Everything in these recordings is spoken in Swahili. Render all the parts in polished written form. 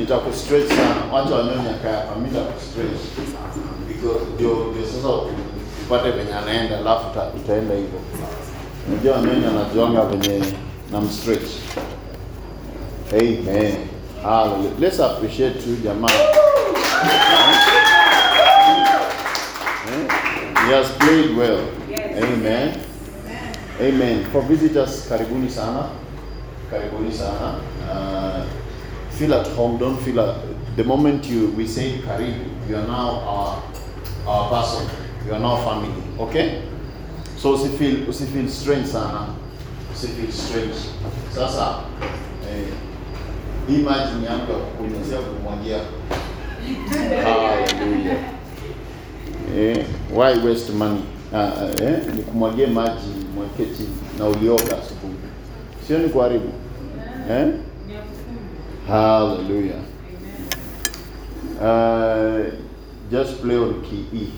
nitaku-stretch sana. Wacha wanyonya kaya hapa, mimi nitaku-stretch. Because ndio sasa upate venye anaenda, alafu utaenda hivyo. Unajua wanyonya anajuanga venye namstretch. Amen. Hallelujah. Let's appreciate you, jamaa. He has played well. Yes. Amen. Amen. For visitors, karibuni sana. Karibuni sana. Feel at home. Don't feel the moment we say karibu, you are now our person. You are now family. Okay? So usifeel strange sana. Usifeel strange. Sasa imagine yangu ya kukunyeshia kumwagia. Hallelujah. Why waste money? Ni kumwagia maji mweke chini na ulioga asubuhi. Sio ni kuharibu. Hallelujah. Just play on key E.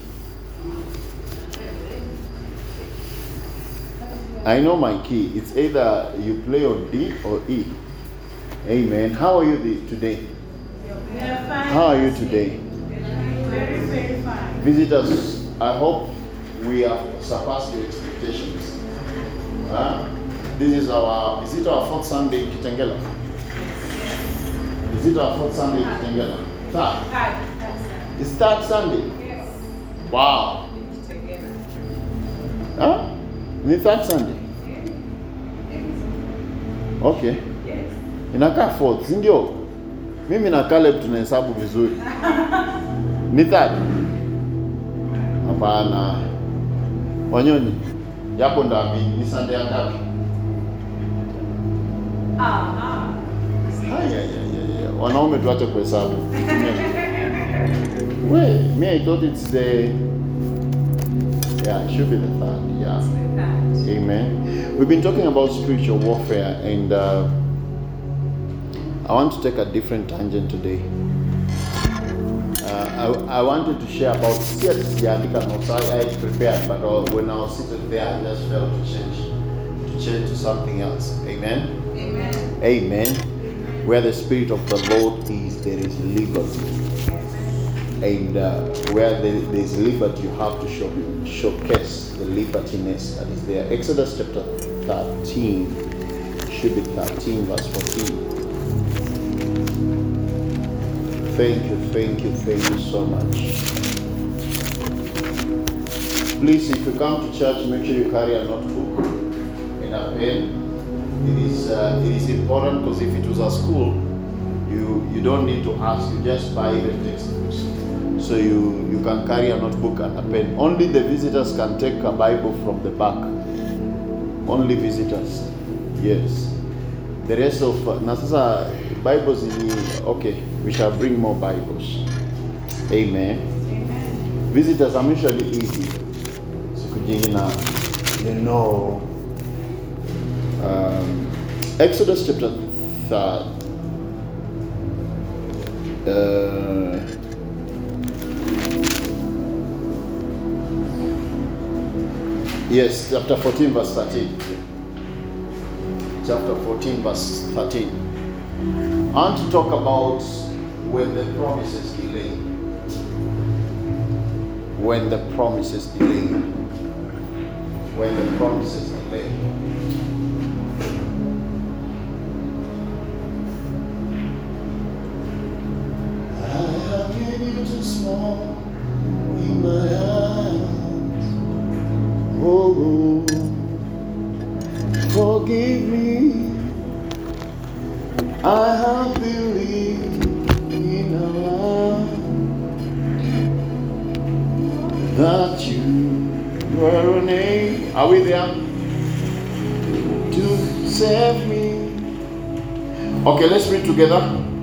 I know my key. It's either you play on D or E. Amen. How are you today? How are you today? Very, very fine. Visitors, I hope we have surpassed your expectations. Is it our fourth Sunday in Kitengela? Is it our fourth Sunday in Kitengela? Third. It's third Sunday? Yes. Wow. Ni third Sunday? Okay. Yes. Inakaa fourth, si ndio? Mimi na Caleb tunahesabu vizuri. Ni third? Hapana. Wanyoni, yapo ndabi, ni Sunday ya ngapi? Haya. Wanaume tuache kuhesabu. Wait, me I thought it's it should be the third. Yeah. Amen. We've been talking about spiritual warfare, and I want to take a different tangent today. I wanted to share about I prepared, but when I was sitting there, I just felt to change to something else. Amen. Amen. Amen. Where the Spirit of the Lord is, there is liberty. And where there is liberty, you have to showcase the libertiness that is there. Exodus chapter 13, should be 13 verse 14. Thank you so much. Please, if you come to church, make sure you carry a notebook and a pen. It is important, because if it was a school, you don't need to ask, you just buy the textbooks. So you can carry a notebook and a pen. Only the visitors can take a Bible from the back. Only visitors. Yes. The rest of Nasasa Bibles okay, we shall bring more Bibles. Amen. Amen. Visitors are usually easy. Exodus chapter 3. Yes, chapter 14 verse 13. Chapter 14 verse 13. I want to talk about when the promise is delayed. When the promise is delayed. When the promise is delayed. I have made you too small in my hands. Oh, forgive me. I have believed in a love that you were an angel. Are we there? To save me. Okay, let's read together.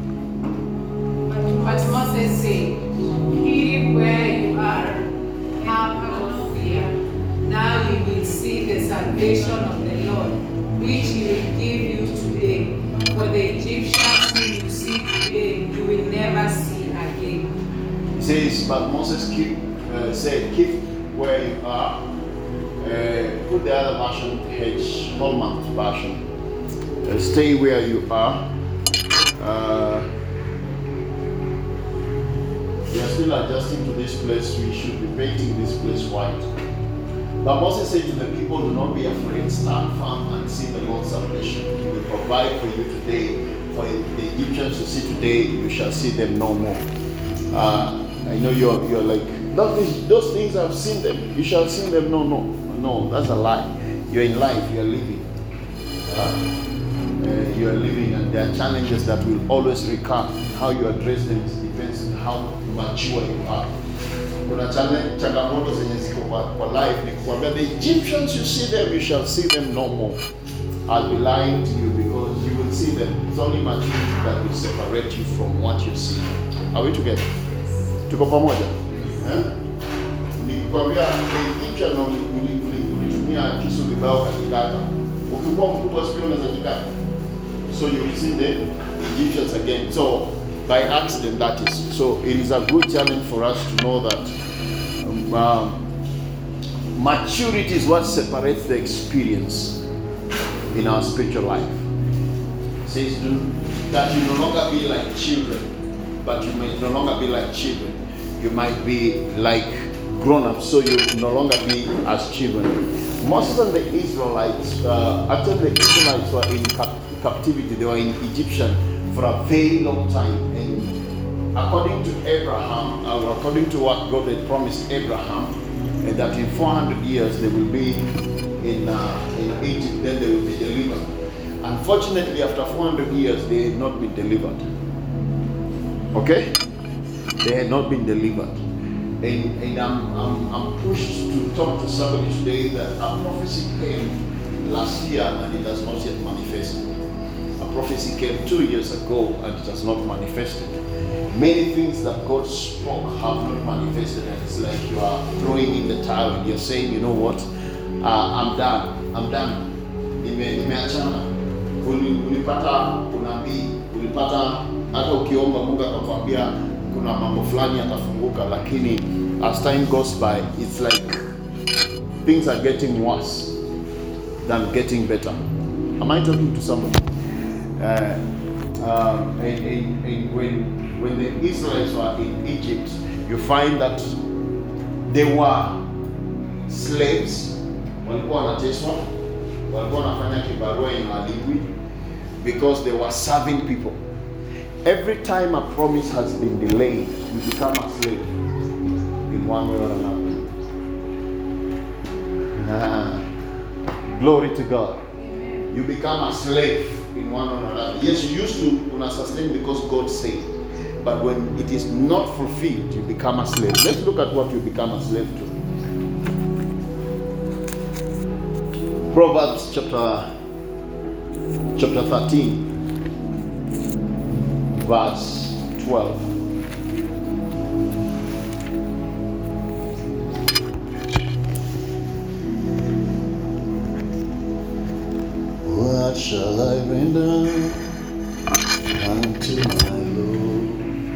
But Moses said, "Keep where you are, have no fear. Now you will see the salvation of the Lord, which he will give you today. For the Egyptians who you see today, you will never see again." It says, but Moses said, keep where you are. Put the other version, Hallmark version. Stay where you are. still adjusting to this place. We should be painting this place white. But Moses said to the people, do not be afraid, stand firm and see the Lord's salvation. He will provide for you today. For the Egyptians you see today, you shall see them no more. I know you're like, those things I've seen them, you shall see them no, that's a lie. You're in life, you're living. You are living, and there are challenges that will always recur. How you address them depends on how mature you are. Kuna changamoto zenye ziko kwa life ni kuambia the Egyptians you see them, you shall see them no more. I'll be lying to you because you will see them. It's only maturity that will separate you from what you see. Are we together? Tuko pamoja? Nikwambia the Egyptian ulitumia kisu kibao katikata. Ukikuwa mkubwa sio unaweza kikata. So you will see the Egyptians again. So by accident that is. So it is a good challenge for us to know that maturity is what separates the experience in our spiritual life. It says that you no longer be like children, but you may no longer be like children. You might be like grown-ups, so you no longer be as children. Moses and the Israelites, actually the Israelites were in captivity. They were in Egyptian for a very long time. And according to Abraham, or according to what God had promised Abraham, that in 400 years they will be in Egypt, then they will be delivered. Unfortunately, after 400 years, they had not been delivered. Okay? They had not been delivered. And I'm pushed to talk to somebody today that a prophecy came last year and it has not yet manifested. A prophecy came 2 years ago and it has not manifested. Many things that God spoke have not manifested, and it's like you are throwing in the towel and you're saying, you know what, I'm done. Nimeachana. Ulipata unabii, ulipata hata ukiomba Mungu akakwambia kuna mambo fulani yatafunguka, lakini as time goes by, it's like things are getting worse than getting better. Am I talking to somebody? When the Israelites were in Egypt, you find that they were slaves. Walikuwa wanateswa, walikuwa wanafanya kibarua inawalipwi because they were serving people. Every time a promise has been delayed, you become a slave in one way or another. Glory to God. You become a slave in one or another. Yes, you used to sustain because God said, but when it is not fulfilled, you become a slave. Let's look at what you become a slave to. Proverbs chapter 13, verse 12. What shall I render unto my Lord?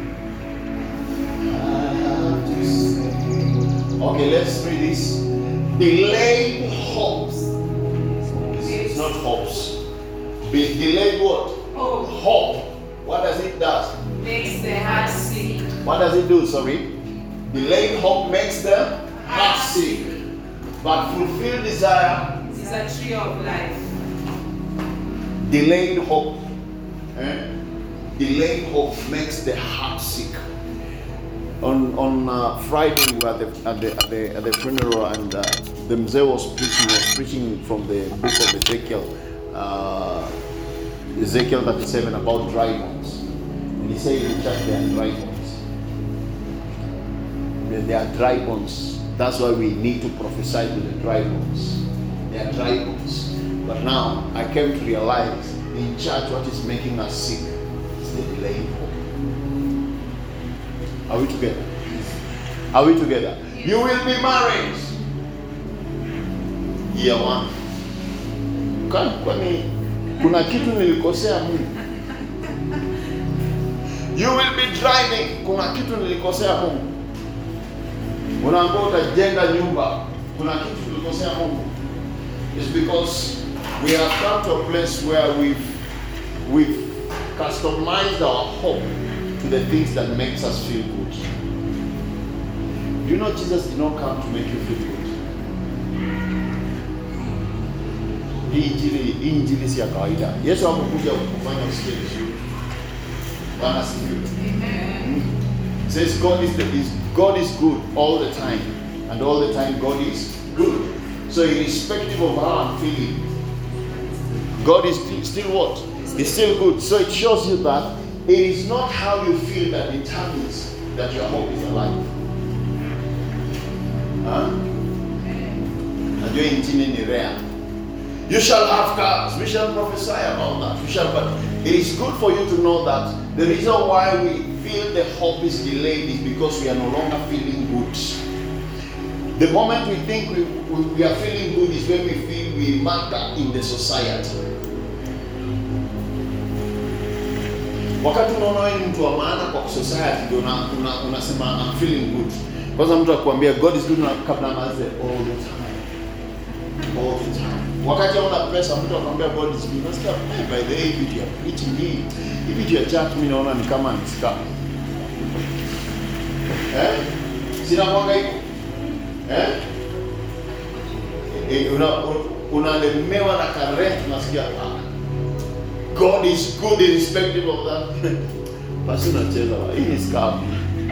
I have to say. Okay, let's read this. Delayed hopes. It's not hopes. Delayed what? Hope. What does it do? Makes the heart sick. What does it do? Sorry. Delayed hope makes the heart sick. But fulfilled desire is a tree of life. Delayed hope. Delayed hope makes the heart sick. On Friday we were at the funeral, and the Mzee was preaching from the book of Ezekiel. Ezekiel 37 about dry bones. And he said in church there are dry bones. There are dry bones. That's why we need to prophesy to the dry bones. They are dry bones. But now I came to realize in church what is making us sick is the delayed hope. Are we together? Are we together? You will be married. Year 1. Kwani kuna kitu nilikosea Mungu? You will be driving. Kuna kitu nilikosea Mungu. Unaambiwa utajenga nyumba. Kuna kitu nilikosea Mungu. It's because we have come to a place where we've customized our hope to the things that makes us feel good. You know Jesus did not come to make you feel good. Hii injili si ya kawaida. Yesu hakukuja kufanya usikie vizuri. Bwana asifiwe. Amen. Says God is good all the time, and all the time God is good. So irrespective of how I'm feeling, God is still what? He's still good. So it shows you that it is not how you feel that determines that your hope is alive. Najua injili ni rare. You shall have cars. We shall prophesy about that. But it is good for you to know that the reason why we feel the hope is delayed is because we are no longer feeling good. The moment we think we are feeling good is when we feel we matter in the society. Wakati unaona wewe ni mtu wa maana kwa society, ndio unasema I'm feeling good. Kwanza mtu akwambia God is good na kabla maze all the time. Wakati una pesa mtu akwambia God is good. Unasikia by the way hivi you are preaching me. Hivi ya church mimi naona ni kama ni scam. Sina mwanga hivyo. Unalemewa na karent unasikia God is good irrespective of that. Basi unacheza hii ni scam.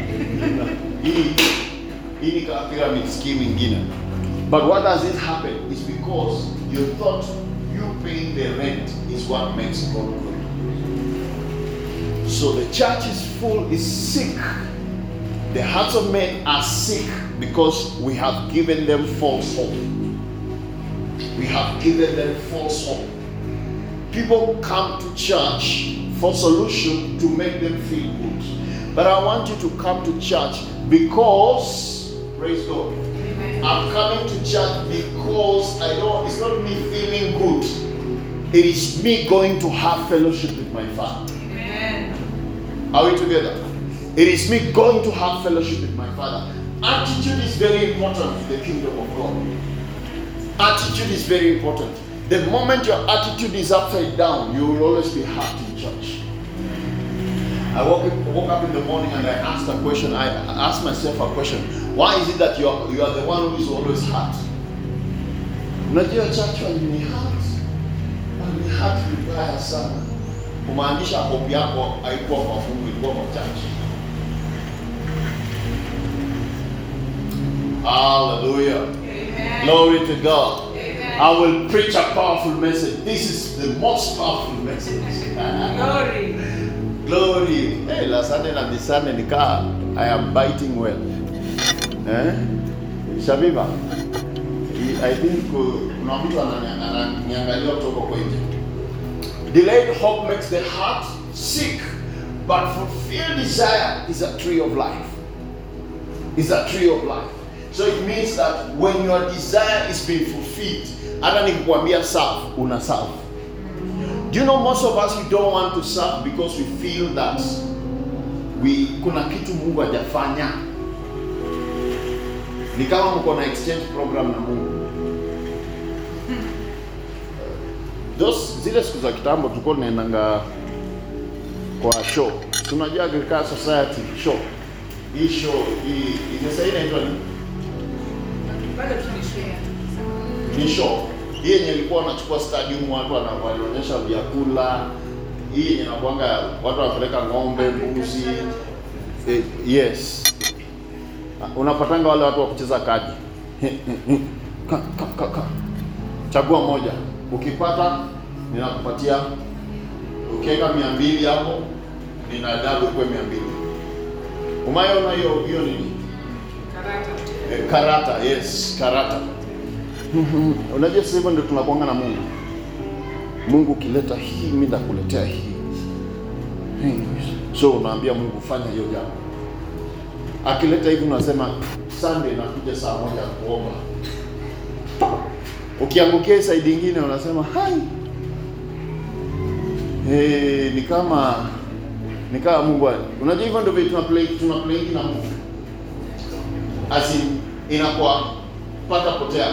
Hii ni kama pyramid scheme nyingine. But what does it happen? It's because you thought you paying the rent is what makes God good. So the church is sick. The hearts of men are sick because we have given them false hope. We have given them false hope. People come to church for solution to make them feel good. But I want you to come to church because, praise God, I'm coming to church because it's not me feeling good. It is me going to have fellowship with my Father. Amen. Are we together? It is me going to have fellowship with my Father. Attitude is very important in the kingdom of God. Attitude is very important. The moment your attitude is upside down, you will always be hurt in church. I woke up in the morning and I asked a question. I asked myself a question. Why is it that you are the one who is always hurt? Unajua church walini hurt. Walini hurt vibaya sana. Kumaanisha hope yako haikuwa kwa Mungu, ilikuwa kwa church. Hallelujah. Amen. Glory to God. Amen. I will preach a powerful message. This is the most powerful message. Glory. Glory. Hey, last Sunday and this Sunday nika I am biting well. Shabiba. I think kuna mtu ananiangalia kutoka kwa nje. Delayed hope makes the heart sick, but fulfilled desire is a tree of life. It's a tree of life. So it means that when your desire is being fulfilled, hata nikikwambia serve, una serve. Do you know most of us we don't want to serve because we feel that kuna kitu Mungu hajafanya. Ni kama mko na exchange program na Mungu. Zile siku za kitambo tulikuwa tunaendanga kwa show. Tunajua Agricultural Society show. Hii show sasa inaitwa nini? Bado tunashare. Ni show. Hii yenye ilikuwa wanachukua stadium watu wanaonyesha vyakula. Hii yenye inakuanga watu wanapeleka ng'ombe, mbuzi. Yes. Unapatanga wale watu wa kucheza kadi. Chagua moja. Ukipata ninakupatia, ukiweka 200 hapo nina double kwa 200. Umeona hiyo nini? Karata. Yes, karata. Unajua sasa hivyo ndio tunakuanga na Mungu. Mungu kileta hii, mimi ndakuletea hii. So unaambia Mungu fanya hiyo jambo. Akileta hivi unasema Sunday nakuja saa 1 kuomba. Ukiangukia side nyingine unasema hai. Ni kama Mungu. Unajua hivyo ndio tunaplay na Mungu. Asi inakuwa pata potea.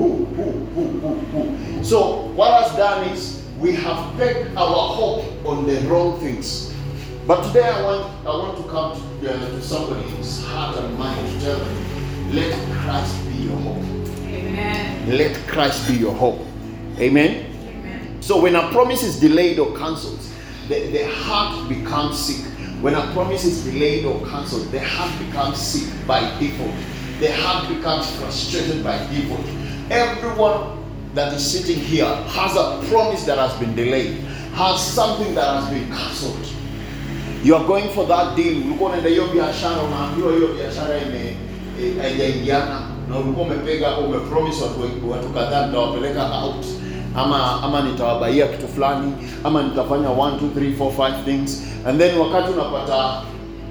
So what has done is we have pegged our hope on the wrong things. But today I want to come to somebody's heart and mind to tell them let Christ be your hope. Amen. Let Christ be your hope. Amen. Amen. So when a promise is delayed or cancelled, the heart becomes sick. When a promise is delayed or cancelled, the heart becomes sick by default. The heart becomes frustrated by default. Everyone that is sitting here has a promise that has been delayed, has something that has been cancelled. You are going for that deal. Ulikuwa unaenda hiyo biashara, unaambiwa hiyo biashara haijaingiana na ulikuwa umepromise watu kadhaa nitawapeleka out, ama nitawabaia kitu fulani, ama nitafanya 1 2 3 4 5 things, and then wakati unapata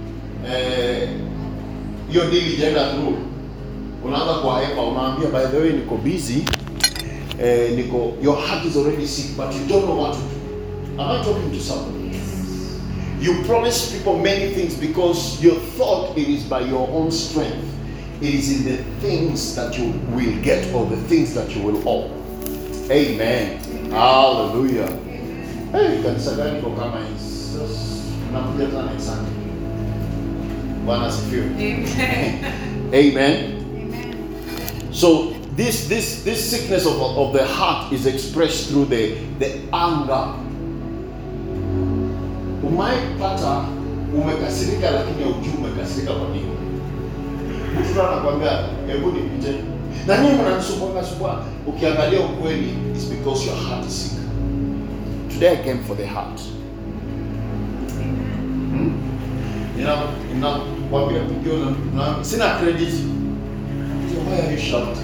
hiyo deal ijaenda through, unaanza kuhepa, unaambia by the way niko busy, your heart is already sick but you don't know what to do. Am I talking to somebody? You promise people many things because you thought it is by your own strength. It is in the things that you will get or the things that you will own. Amen. Hallelujah. Hey, kanisa gani kwa kama hizi? Nakuja tena example. Bwana asifiwe. Amen. Amen. Amen. So this sickness of the heart is expressed through the anger. Umaipata umekasirika lakini hujui umekasirika kwa nini. Mtu anakuambia hebu nipite. Na nini mnanisumbua? Ukiangalia ukweli, it's because your heart is sick. Today I came for the heart. Ninakwambia ukiona sina credit. So why are you shouting?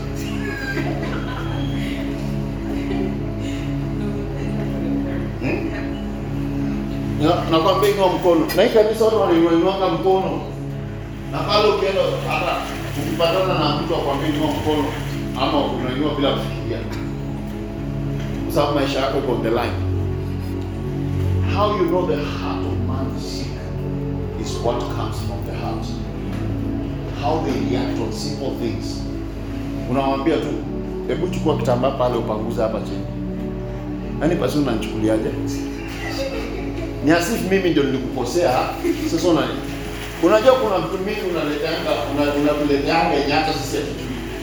Nakwambia inua mkono. Na hii kanisa watu wanainuanga mkono. Na pale ukienda hata ukipatana na mtu akwambia inua mkono ama unainua bila kufikiria. Kwa sababu maisha yako iko on the line. How you know the heart of man is sick is what comes from the heart. How they react on simple things. Unamwambia tu, hebu chukua kitambaa pale upanguze hapa chini. Yaani basi unanichukuliaje? Ni asif mimi ndio nilikukosea. Sasa unajua kuna vitu mingi unatuleteanga nyata sisi tu.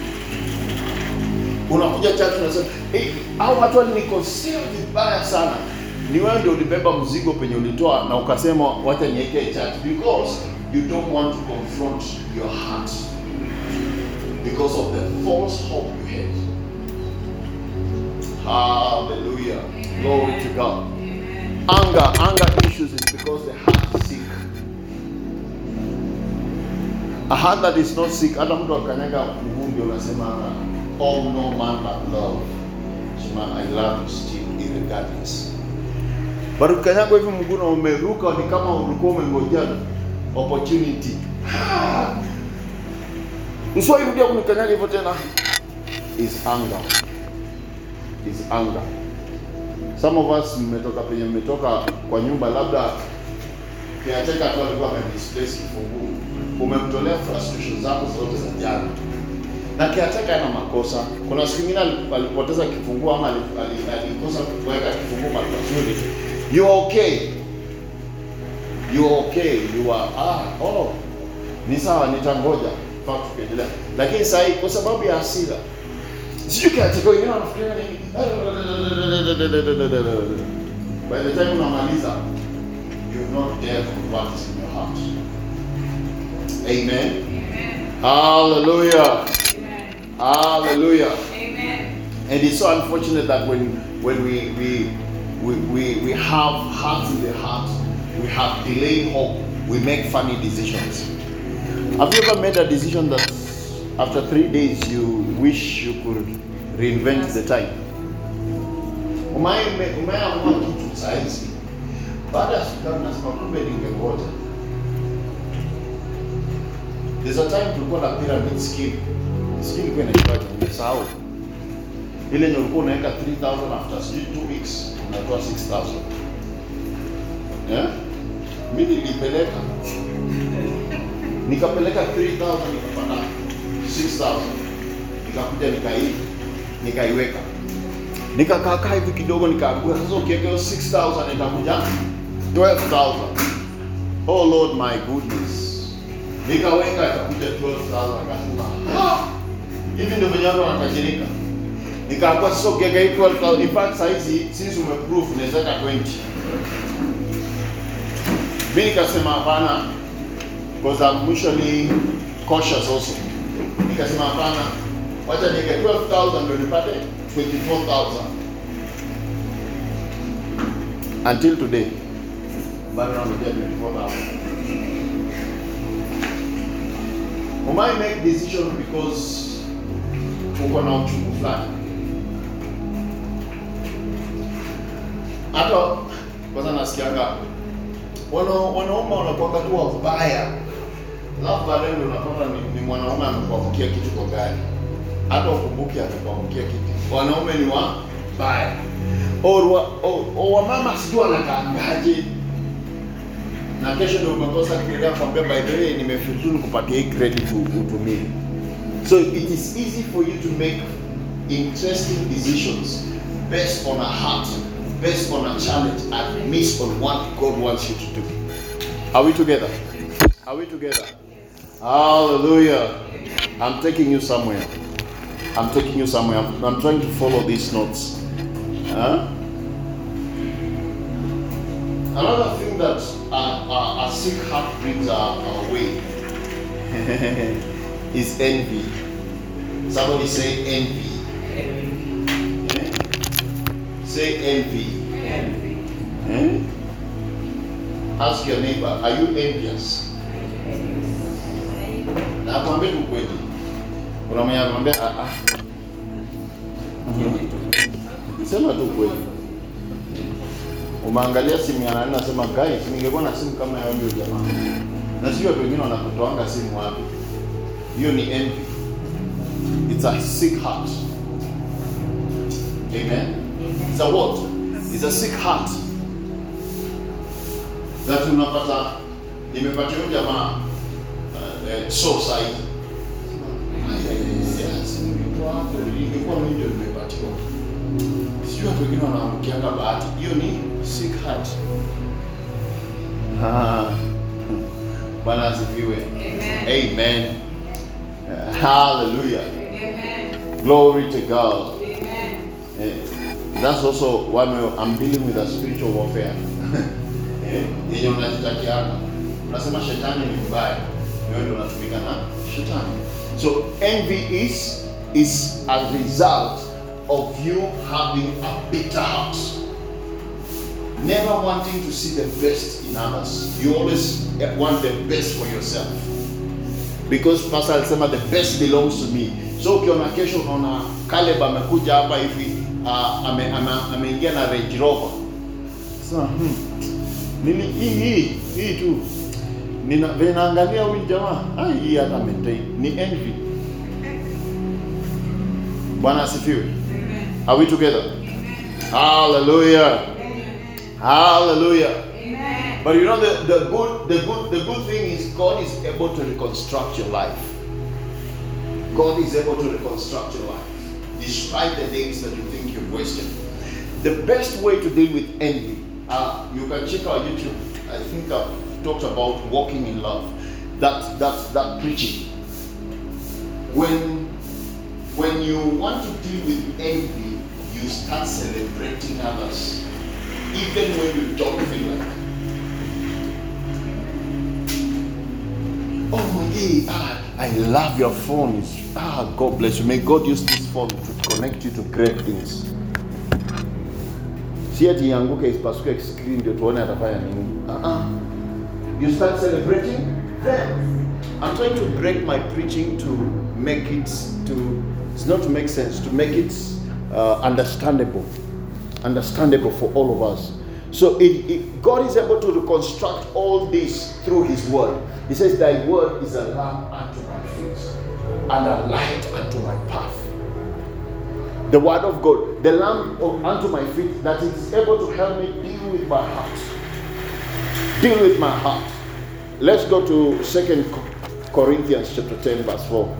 Unakuja church unasema, hao watu walinikosea vibaya sana. Ni wewe ndio ulibeba mzigo penye ulitoa na ukasema wacha niweke church because you don't want to confront your heart because of the false hope you had. Hallelujah. Glory to God. Anger issues is because the heart is sick. A heart that is not sick, hata mtu akanyaga mvumbi unasema all no man but love. Shema, I love you still irregardless. But ukanyaga hivi mguu na umeruka ni kama ulikuwa umengojea opportunity. Usoi rudia kunikanyaga hivyo tena. Is anger. Is anger. Some of us mmetoka kwa nyumba labda kiacheka tu alikuwa amedisplace kifunguo. Umemtolea frustration zako zote za jana. Na kiacheka ana makosa. Kuna siku nyingine alipoteza kifunguo ama alikosa kuweka kifunguo mahali pazuri. You are okay. You are okay. You are ni sawa nitangoja. Fact kuendelea. Lakini sasa kwa sababu ya hasira sio kiacheka wengine wanafikiria nini? By the time unamaliza, you've not dared to what is in your heart. Amen. Amen. Hallelujah. Amen. Hallelujah. Amen. And it's so unfortunate that when we have hearts in the heart, we have delayed hope, we make funny decisions. Have you ever made a decision that after 3 days you wish you could reinvent the time? Umeamua kitu saizi. Baada ya siku nasema kumbe ningengoja. There's a time tulikuwa na pyramid scheme. Scheme kwa inaitwa nimesahau. Ile ndio ulikuwa unaweka 3,000 after 2 weeks unatoa 6,000. Mimi nilipeleka. Nikapeleka 3,000 nikapata 6,000. Nikakuja nikaiweka. Nikakaa hivi kidogo nikaambiwa sasa ukiweka 6,000 itakuja 12,000. Oh Lord my goodness. Nikaweka ikakuja 12,000 akasema, hivi ndio venye watu wanatajirika. Nikaambiwa sasa ukiweka hii 12,000, in fact saizi since umeproof unaweza weka 20. Mimi nikasema hapana, because I'm usually cautious also. Nikasema hapana, wacha niweke 12,000 ndio nipate 24,000. Until today, bado naongea 24,000. You might make decision because uko na uchungu fulani. Hata kwanza nasikianga wanaume wanakuwa tu wabaya, alafu baadaye unapata ni mwanaume amekuangukia kitu kwa gari, hata ukumbuke amekuangukia kitu. Wanaume ni wabaya. Wamama sijui wanakaangaje, na kesho ndio umekosa kuendelea kwambia by the way nimefuturu kupatia hii credit utumie. So it is easy for you to make interesting decisions based on a heart, based on a challenge, and based on what God wants you to do. Are we together? Are we together? Hallelujah. I'm taking you somewhere. I'm taking you somewhere. I'm trying to follow these notes. Another thing that a sick heart brings our way is envy. Somebody say envy. Envy. Say envy. Envy. Ask your neighbor, are you envious? Na kwambie ukweli. Kuna mwenye anamwambia sema tu kweli. Umeangalia simu ya nani nasema guys, ningekuwa na simu kama ya huyo jamaa. Na sio watu wengine wanakutoanga simu wapi. Hiyo ni envy. It's a sick heart. Amen. It's a what? It's a sick heart. That unapata nimepatia huyo jamaa so sahihi. Ningekuwa mimi ndio nimepatiwa. Sio watu wengine wanaangukianga bahati. Hiyo ni sick heart. Bwana asifiwe. Amen. Amen. Hallelujah. Amen. Glory to God. Amen. That's also one way I'm dealing with a spiritual warfare. Yenye unajitakiana. Unasema shetani ni mbaya. Wewe ndio unatumika na shetani. So envy is a result of you having a bitter heart. Never wanting to see the best in others. You always want the best for yourself. Because Pastor alisema the best belongs to me. So ukiona kesho unaona Caleb amekuja hapa hivi ameingia na Range Rover. So nini hii tu. Ninaangalia huyu jamaa, hii hata maintain ni envy. Bwana asifiwe. Are we together? Amen. Hallelujah. Amen. Hallelujah. Amen. But you know the good thing is God is able to reconstruct your life. God is able to reconstruct your life despite the things that you think you've wasted. The best way to deal with envy, you can check our YouTube. I think I've talked about walking in love. That preaching. When you want to deal with envy, you start celebrating others, even when you don't feel like it. Oh yeah, I love your phone. God bless you. May God use this phone to connect you to great things. Si ati yanguke isipasuke screen ndio tuone atafanya nini. You start celebrating them. I'm trying to break my preaching to make it it's not to make sense, to make it understandable for all of us. So God is able to reconstruct all this through His Word. He says, "Thy word is a lamp unto my feet and a light unto my path." The Word of God, the lamp unto my feet, that is able to help me deal with my heart. Deal with my heart. Let's go to 2 Corinthians chapter 10, verse 4.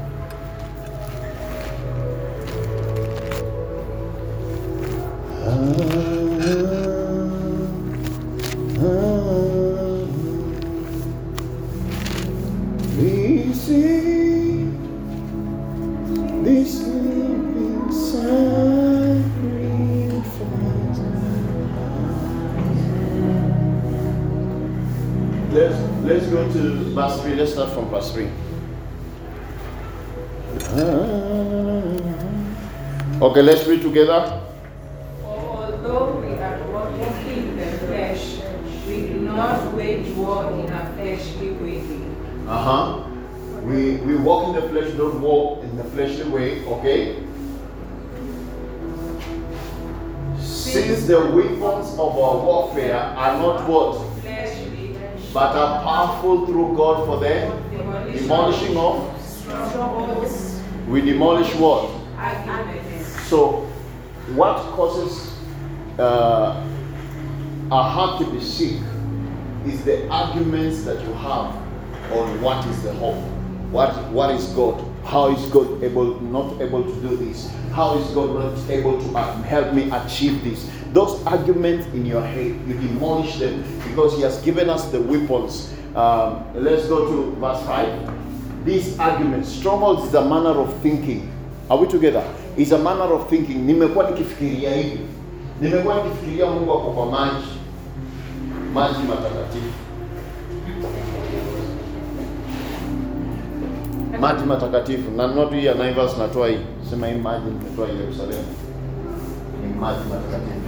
see this living sacrifice. Let's go to verse 3. Let's start from verse 3. Okay, let's read together. Although we are walking in the flesh, we do not wage war in a fleshly way. We walk in the flesh, don't walk in the fleshly way, okay? Since the weapons of our warfare are not what? Fleshly, But are powerful through God for the demolishing of? strongholds, We demolish what? arguments. So, what causes our heart to be sick is the arguments that you have on what is the hope. What is God? How is God not able to do this? How is God not able to help me achieve this? Those arguments in your head, you demolish them because He has given us the weapons. Let's go to verse 5. These arguments, strongholds is a manner of thinking. Are we together? It's a manner of thinking. Nimekuwa nikifikiria hivi. Nimekuwa nikifikiria Mungu ako kwa maji matakatifu. Maji matakatifu. Na not hii ya Naivas natoa hii. Sema hii maji nimetoa Yerusalemu. Ni maji matakatifu.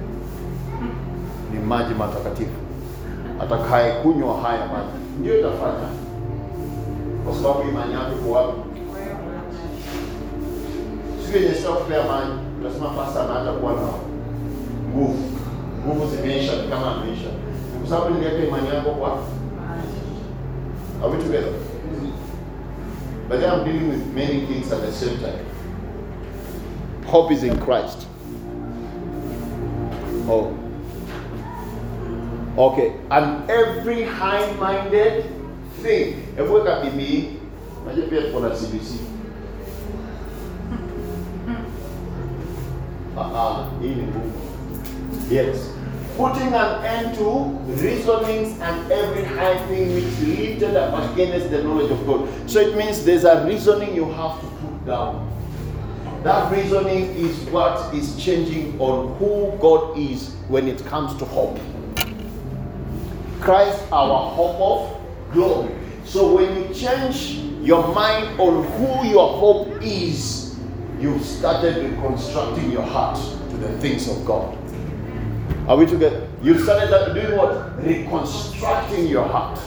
Ni maji matakatifu. Atakaye kunywa haya maji ndio itafanya. Kwa sababu imani yako kwa wapi? Sio yenye sio kupea maji. Tunasema pasta anaanza kuwa na nguvu. Nguvu zimeisha kama ameisha. Kwa sababu niliweka imani yako kwa maji. Are we together? But then I'm dealing with many things at the same time. Hope is in Christ. Oh. Okay. And every high-minded thing. If we can be me, I just pay for that CBC. Yes. Putting an end to reasonings and every high thing which lifted up against the knowledge of God. So it means there's a reasoning you have to put down. That reasoning is what is changing on who God is when it comes to hope. Christ, our hope of glory. So when you change your mind on who your hope is, you've started reconstructing your heart to the things of God. Are we together? You started doing what? Reconstructing your heart.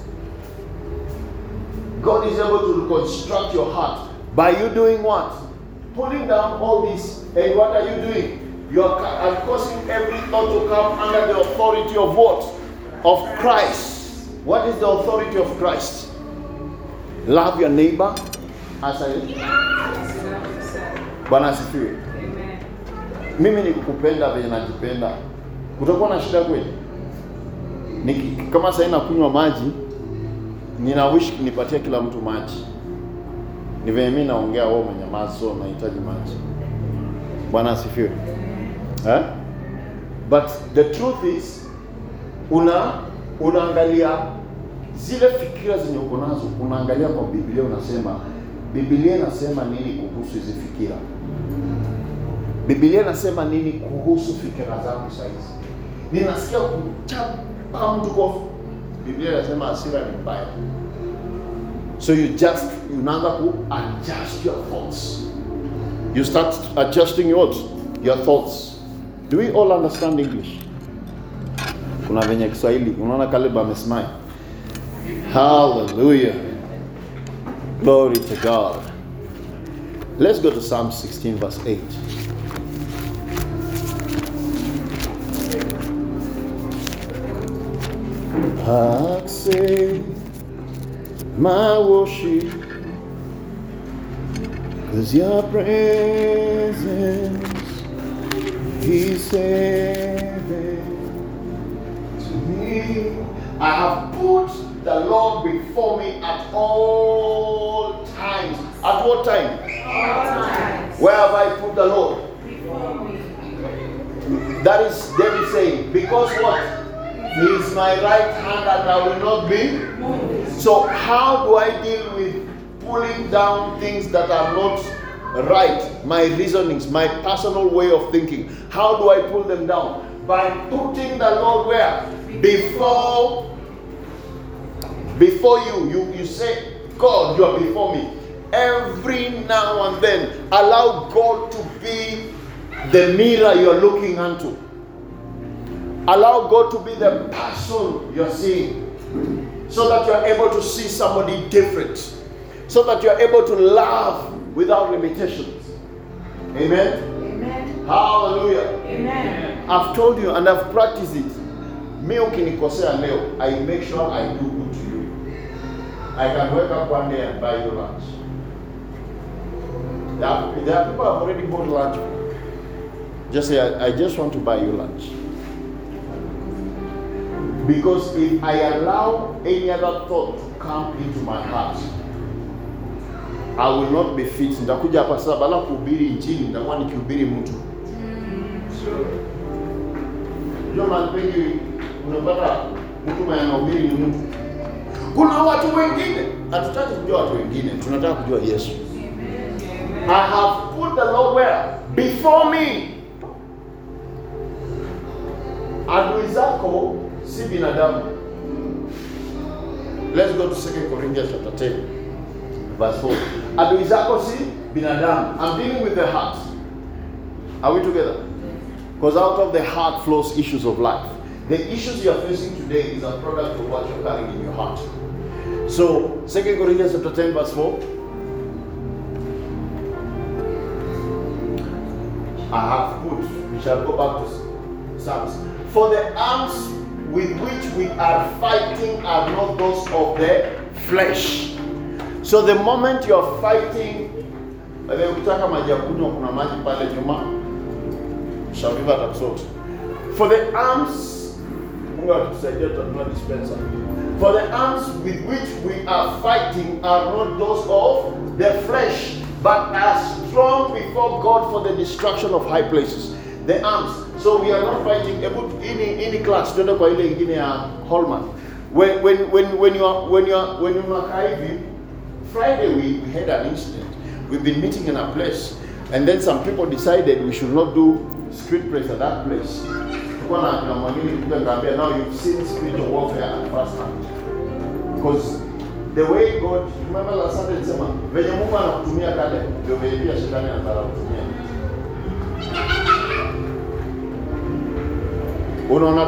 God is able to reconstruct your heart by you doing what? Putting down all this. And what are you doing? You are causing every thought to come under the authority of what? Of Christ. What is the authority of Christ? Love your neighbor as I. Bwana asifiwe. Mimi nikukupenda venye najipenda. Utakuwa na shida kweli? Kama sasa nakunywa maji, nina wish nipatie kila mtu maji. Ni venye mimi naongea wewe mnyamaza, so nahitaji maji. Bwana asifiwe. But the truth is unaangalia zile fikira zenye uko nazo, unaangalia kwa Biblia, unasema Biblia inasema nini kuhusu hizo fikira? Biblia inasema nini kuhusu fikira zangu sasa hizi? Ninasikia kuchapa mtu kwa Biblia inasema hasira ni mbaya. So you unaanza ku adjust your thoughts. You start adjusting your thoughts. Do we all understand English? Kuna venye Kiswahili, unaona Caleb amesmile. Hallelujah. Glory to God. Let's go to Psalm 16 verse 8. Accept my worship, 'cause your presence is saving to me. I have put the Lord before me at all times. At what time? All times. Where have I put the Lord? Before me. That is David saying, because what? His He is my right hand and I will not be moved. So how do I deal with pulling down things that are not right? My reasonings, my personal way of thinking. How do I pull them down? By putting the Lord where? Before you. You say, God, you are before me. Every now and then, allow God to be the mirror you are looking unto. Allow God to be the person you're seeing, so that you're able to see somebody different, so that you're able to love without limitations. Amen? Amen. Hallelujah. Amen. I've told you and I've practiced it. Me ukinikosea leo, I make sure I do good to you. I can wake up one day and buy you lunch. There are people who have already bought lunch. Just say, I just want to buy you lunch. Because if I allow any other thought to come into my heart, I will not be fit. Nitakuja hapa sasa bala kuhubiri injili, nitakuwa nikihubiri mtu. Ndio maana wengi unapata mtu anahubiri ni mtu. Kuna watu wengine, hatutaki kujua watu wengine, tunataka kujua Yesu. I have put the Lord where? Before me. Adui zako si binadamu. Let's go to 2 Corinthians chapter 10, verse 4. Adui zako si binadamu. I'm dealing with the heart. Are we together? Because out of the heart flows issues of life. The issues you are facing today is a product of what you're carrying in your heart. So, 2 Corinthians chapter 10, verse 4. I have put, we shall go back to Psalms. For the arms with which we are fighting are not those of the flesh. So the moment you are fighting, ukitaka maji ya kunywa kuna maji pale nyuma. Shaviva takusoti. For the arms, Mungu atusaidie tutanunua dispenser. For the arms with which we are fighting are not those of the flesh, but are strong before God for the destruction of high places. The arms. So we are not fighting about any class. Tuende kwa ile ingine ya Holman. When you are hivi, Friday we had an incident. We've been meeting in a place, and then some people decided we should not do street praise at that place. Now you've seen spiritual warfare at first hand. Because the way God, remember last Sunday nisema, venye Mungu anakutumia kale, ndio venye pia shetani anataka kutumia. Unaona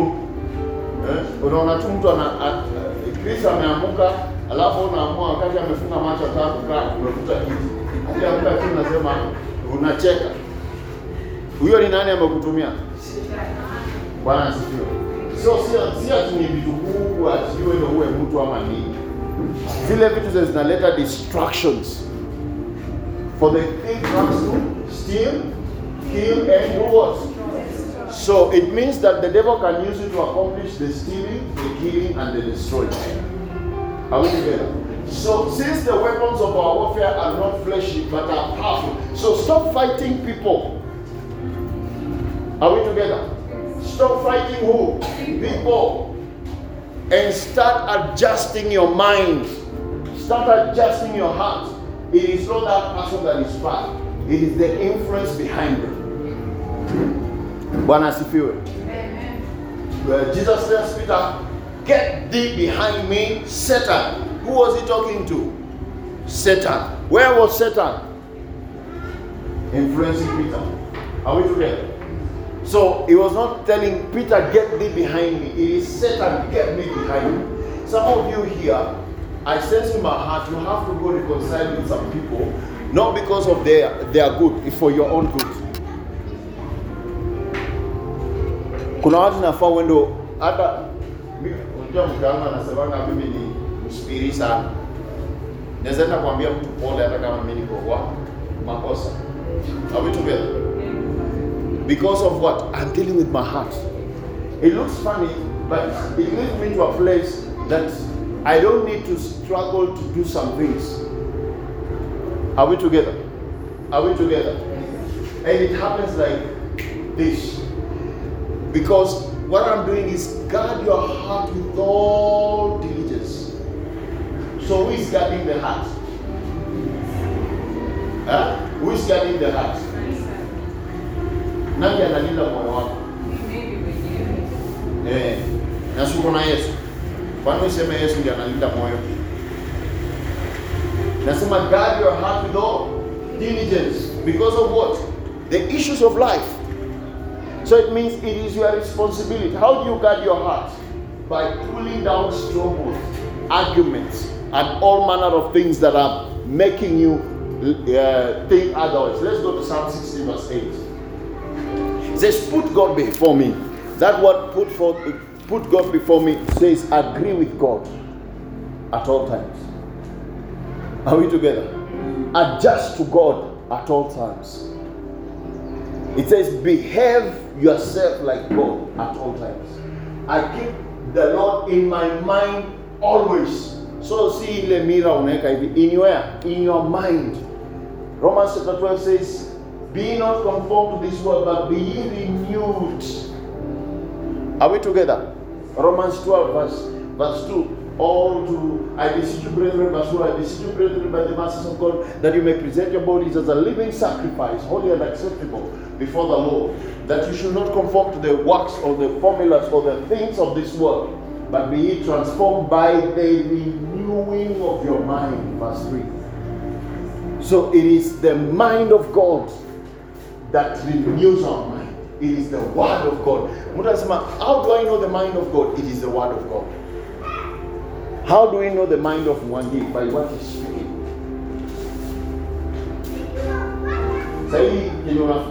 tu mtu Chris ameamuka, alafu unaamua wakati amefunga macho ataka kukaa, unafuta kiti. Hadi amuka tu unasema unacheka. Huyo ni nani amekutumia? Bwana asifiwe. So si ati ni vitu kubwa, sio ndio uwe mtu ama nini. Zile vitu zinaleta distractions. For the thief comes to steal, kill and do what? So it means that the devil can use it to accomplish the stealing, the killing and the destroying. Are we together? So since the weapons of our warfare are not fleshy but are powerful, so stop fighting people. Are we together? Stop fighting who? People. And start adjusting your mind. Start adjusting your heart. It is not that person that is bad. It is the influence behind them. Bwana asifiwe. Jesus tells Peter, get thee behind me, Satan. Who was he talking to? Satan. Where was Satan? Influencing Peter. Are we together? So he was not telling Peter, get thee behind me. It is Satan, get me behind me. Some of you here, I sense in my heart, you have to go reconcile with some people, not because of their good, it's for your own good. Kuna watu nafaa wendo hata unajua mganga anasemanga mimi ni mspiri sana. Naweza kuambia mtu pole hata kama mimi niko kwa makosa. Are we together? Because of what? I'm dealing with my heart. It looks funny, but it leads me to a place that I don't need to struggle to do some things. Are we together? Are we together? And it happens like this. Because what I'm doing is guard your heart with all diligence. So who is guarding the heart? Huh? Who is guarding the heart? Nani analinda moyo wako? Na sio na Yesu. Kwani useme Yesu ndiye analinda moyo? Nasema guard your heart with all diligence. Because of what? The issues of life. So it means it is your responsibility. How do you guard your heart? By pulling down strongholds, arguments, and all manner of things that are making you think otherwise. Let's go to Psalm 60 verse 8. It says, put God before me. That word put God before me says agree with God at all times. Are we together? Adjust to God at all times. It says behave yourself like God at all times. I keep the Lord in my mind always. So see ile mira unaweka hivi in your mind. Romans chapter 12 says, be not conformed to this world, but be ye renewed. Are we together? Romans 12 verse 2. All to, I beseech you, brethren, verse 2, I beseech you, brethren, by the mercies of God, that you may present your bodies as a living sacrifice, holy and acceptable before the Lord, that you should not conform to the works or the formulas or the things of this world, but be ye transformed by the renewing of your mind. Verse 3. So it is the mind of God that renews our mind. It is the word of God. How do I know the mind of God? It is the word of God. How do we know the mind of Mwangi? By what he's speaking. Say,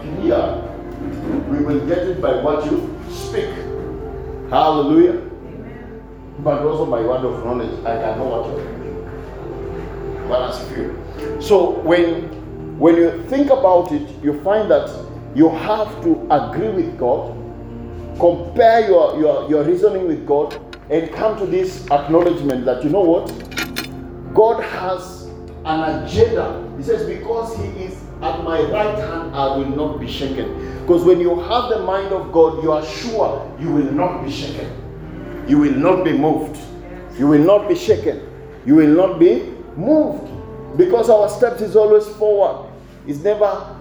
we will get it by what you speak. Hallelujah. Amen. But also by word of knowledge, I can know what you're thinking. Balance of you. So when you think about it, you find that you have to agree with God, compare your reasoning with God, and come to this acknowledgement that, you know what? God has an agenda. He says, because he is at my right hand, I will not be shaken. Because when you have the mind of God, you are sure you will not be shaken. You will not be moved. You will not be shaken. You will not be moved. Because our steps is always forward. It's never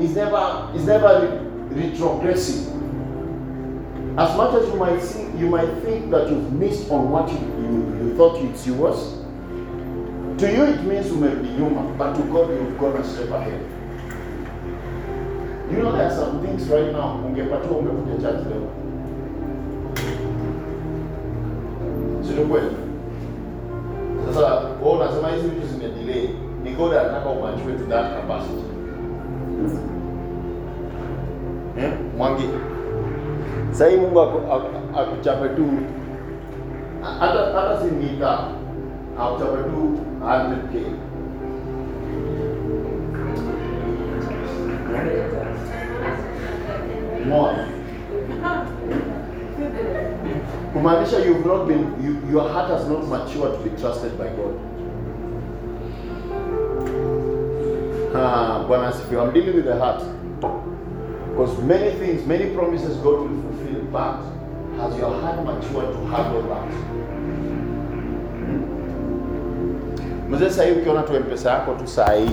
retrogressing. As much as you might think that you've missed on what you thought it's yours. To you it means you may be human, but to God you've gone a step ahead. You know there are some things right now, ungepatiwa umekuja church leo. Sio kweli? Sasa wewe unasema hizi vitu zimedelay. Ni God anataka umature to that capacity. Mwangi. Sasa Mungu akuchape tu hata si mita akuchape tu 100K. More. Kumaanisha your heart has not matured to be trusted by God. Bwana asifiwe. I'm dealing with the heart. Because many things, many promises God will fulfill, but has your heart matured to handle that? Mzee sasa hivi ukiona tu M-Pesa yako tu saa hii,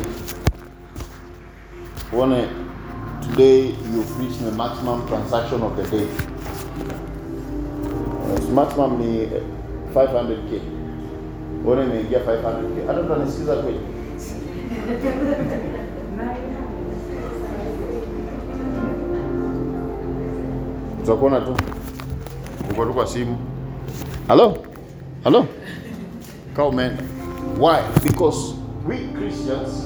uone today you've reached the maximum transaction of the day. Maximum ni 500K. Uone imeingia 500K. Hata tunanisikiza kweli. Utakuona tu uko tu kwa simu. Hello? Come man. Why? Because we Christians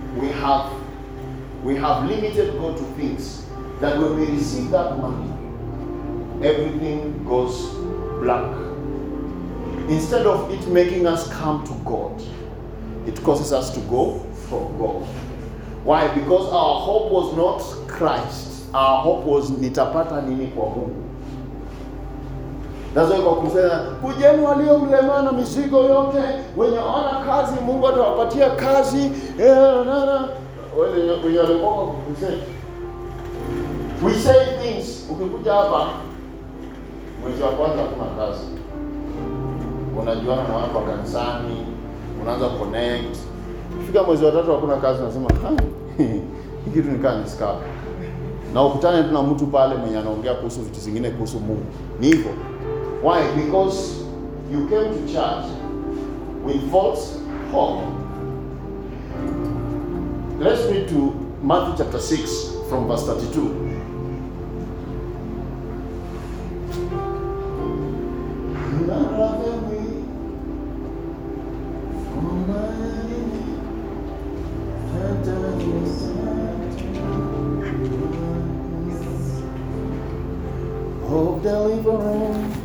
we have limited God to things that when we receive that money, everything goes black. Instead of it making us come to God, it causes us to go from God. Why? Because our hope was not Christ. Our hope was nitapata nini kwa Mungu. That's why kwa kusema kujeni walio mlemaa na mizigo yote, wenye ona kazi Mungu atawapatia kazi. We say things, ukikuja hapa Mwezi wa kwanza hakuna kazi, unajuana na watu wa kanisani, unaanza connect. Fika mwezi wa tatu hakuna kazi, unasema hii kitu ni kama scam. Na ukutane tu na mtu pale mwenye anaongea kuhusu vitu zingine kuhusu Mungu. Ni hivyo. Why? Because you came to church with false hope. Let's read to Matthew chapter 6 from verse 32. Of deliverance,